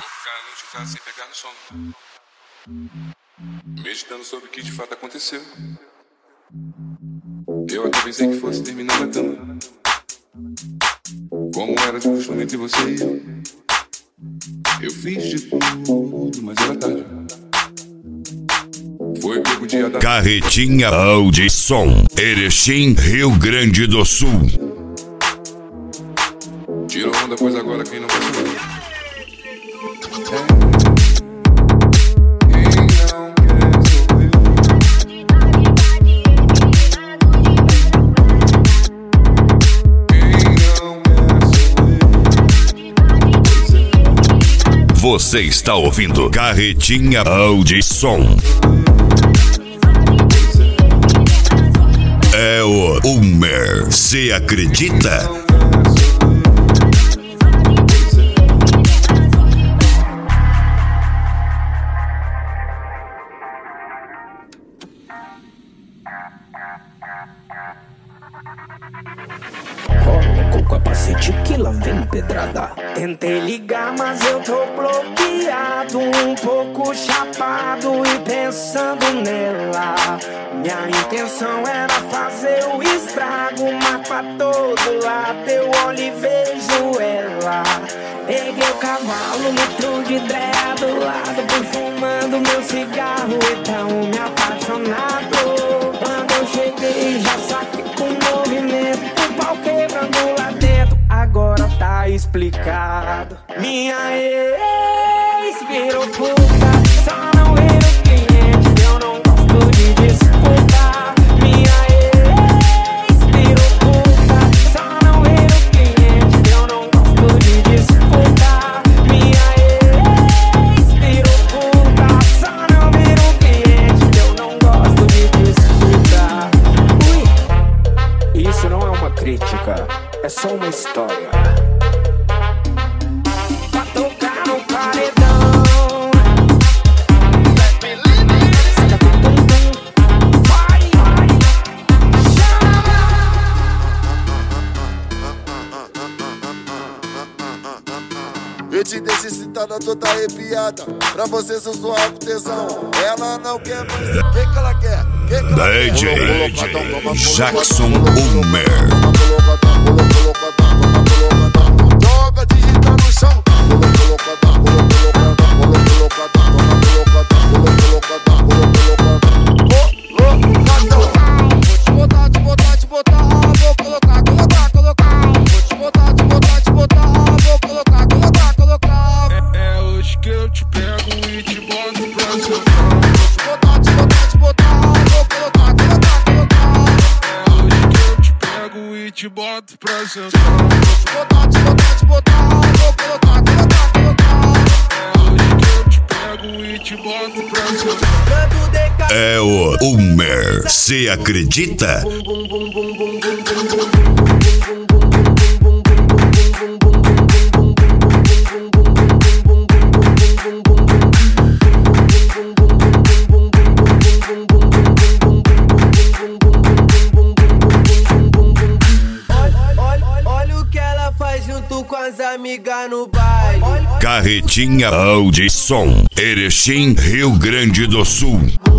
ficar a noite em casa sem pegar no sono, meditando sobre o que de fato aconteceu. Eu até pensei que fosse terminar na cama, como era de costume entre você e eu. Eu fiz de tudo, mas era tarde. Foi pego o dia da Carretinha Audição, Erechim, Rio Grande do Sul. Tirou onda, pois agora quem não passou. Você está ouvindo Carretinha Audição. É o Hummer. Cê acredita? Coloca o capacete que lá vem pedrada. Tentei ligar, mas eu tô bloqueado, um pouco chapado e pensando nela. Minha intenção era fazer o estrago, mas pra todo lado eu olho e vejo ela. Peguei o cavalo, metro de dread do lado, fui fumando meu cigarro e tão me apaixonado. Quando eu cheguei já saquei com movimento, o pau quebrando lá dentro, agora tá explicado. Minha ex virou puta, só não era o cliente, eu não gosto de disputar. Minha ex virou puta, só não era o cliente, eu não gosto de disputar. Minha ex virou puta, só não era o cliente, eu não gosto de disputar. Ui, isso não é uma crítica, é só uma história. Pra tocar no paredão, saca tum, vai, chama. Eu te deixo excitada, toda arrepiada. Pra você sou sua tesão. Ela não quer mais. O que ela quer? DJ Jackson Hummer. Joga, digita no chão. É hoje que eu te pego e te boto pra sentar. É hoje que eu te pego e te boto pra sentar. É hoje que eu te pego e te boto pra sentar. É o Hummer. Cê acredita? Olha o que ela faz junto com as amigas no baile. Carretinha Audição, Erechim, Rio Grande do Sul.